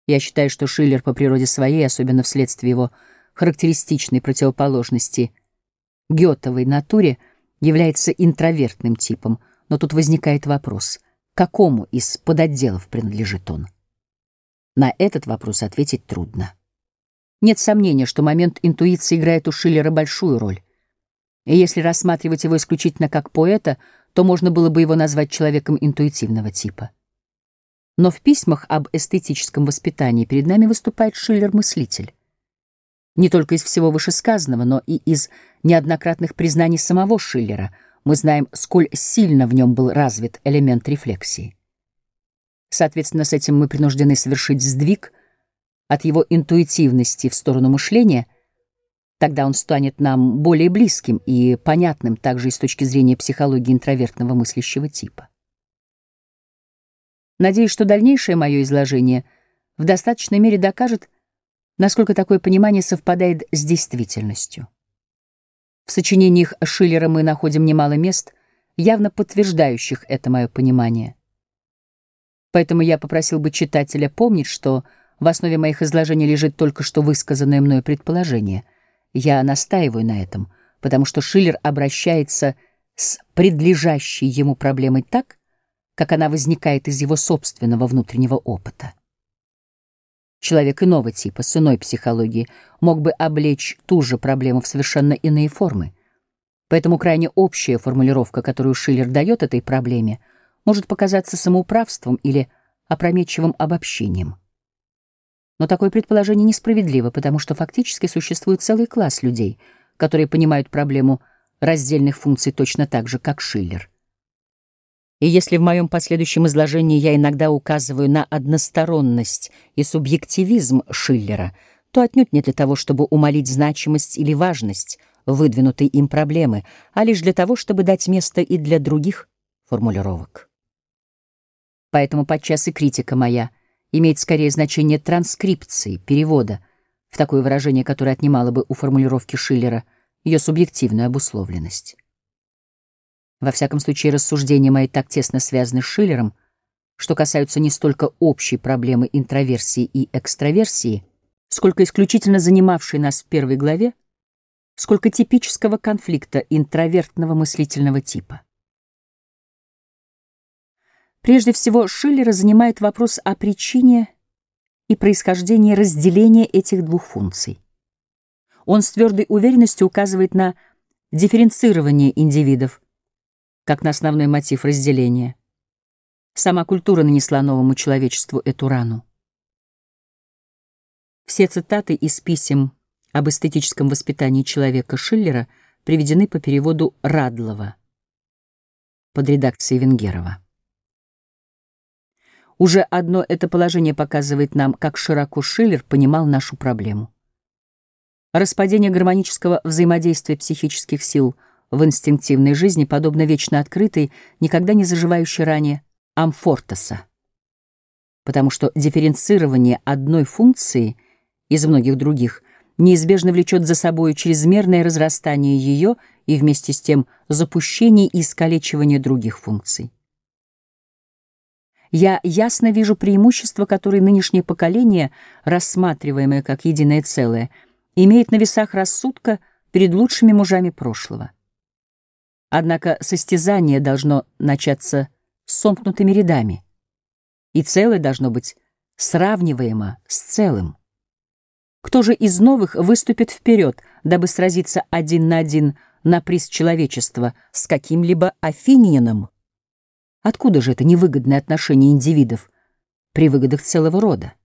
Я считаю, что Шиллер по природе своей, особенно вследствие его характеристичной противоположности Гётовой натуре, является интровертным типом, но тут возникает вопрос, к какому из подотделов принадлежит он? На этот вопрос ответить трудно. Нет сомнения, что момент интуиции играет у Шиллера большую роль. И если рассматривать его исключительно как поэта, то можно было бы его назвать человеком интуитивного типа. Но в письмах об эстетическом воспитании перед нами выступает Шиллер-мыслитель. Не только из всего вышесказанного, но и из неоднократных признаний самого Шиллера мы знаем, сколь сильно в нем был развит элемент рефлексии. Соответственно, с этим мы принуждены совершить сдвиг от его интуитивности в сторону мышления. Тогда он станет нам более близким и понятным также и с точки зрения психологии интровертного мыслящего типа. Надеюсь, что дальнейшее мое изложение в достаточной мере докажет, насколько такое понимание совпадает с действительностью. В сочинениях Шиллера мы находим немало мест, явно подтверждающих это мое понимание. Поэтому я попросил бы читателя помнить, что в основе моих изложений лежит только что высказанное мною предположение. Я настаиваю на этом, потому что Шиллер обращается с предлежащей ему проблемой так, как она возникает из его собственного внутреннего опыта. Человек иного типа, с иной психологией, мог бы облечь ту же проблему в совершенно иные формы. Поэтому крайне общая формулировка, которую Шиллер дает этой проблеме, может показаться самоуправством или опрометчивым обобщением. Но такое предположение несправедливо, потому что фактически существует целый класс людей, которые понимают проблему раздельных функций точно так же, как Шиллер. И если в моем последующем изложении я иногда указываю на односторонность и субъективизм Шиллера, то отнюдь не для того, чтобы умалить значимость или важность выдвинутой им проблемы, а лишь для того, чтобы дать место и для других формулировок. Поэтому подчас и критика моя имеет скорее значение транскрипции, перевода, в такое выражение, которое отнимало бы у формулировки Шиллера ее субъективную обусловленность. Во всяком случае, рассуждения мои так тесно связаны с Шиллером, что касаются не столько общей проблемы интроверсии и экстраверсии, сколько исключительно занимавшей нас в первой главе, сколько типического конфликта интровертного мыслительного типа. Прежде всего, Шиллера занимает вопрос о причине и происхождении разделения этих двух функций. Он с твердой уверенностью указывает на дифференцирование индивидов, как на основной мотив разделения. Сама культура нанесла новому человечеству эту рану. Все цитаты из писем об эстетическом воспитании человека Шиллера приведены по переводу Радлова под редакцией Венгерова. Уже одно это положение показывает нам, как широко Шиллер понимал нашу проблему. Распадение гармонического взаимодействия психических сил в инстинктивной жизни подобно вечно открытой, никогда не заживающей ране амфортеса, потому что дифференцирование одной функции из многих других неизбежно влечет за собой чрезмерное разрастание ее и вместе с тем запущение и искалечивание других функций. Я ясно вижу преимущества, которые нынешнее поколение, рассматриваемое как единое целое, имеет на весах рассудка перед лучшими мужами прошлого. Однако состязание должно начаться с сомкнутыми рядами, и целое должно быть сравниваемо с целым. Кто же из новых выступит вперед, дабы сразиться один на приз человечества с каким-либо афинянином? Откуда же это невыгодное отношение индивидов при выгодах целого рода?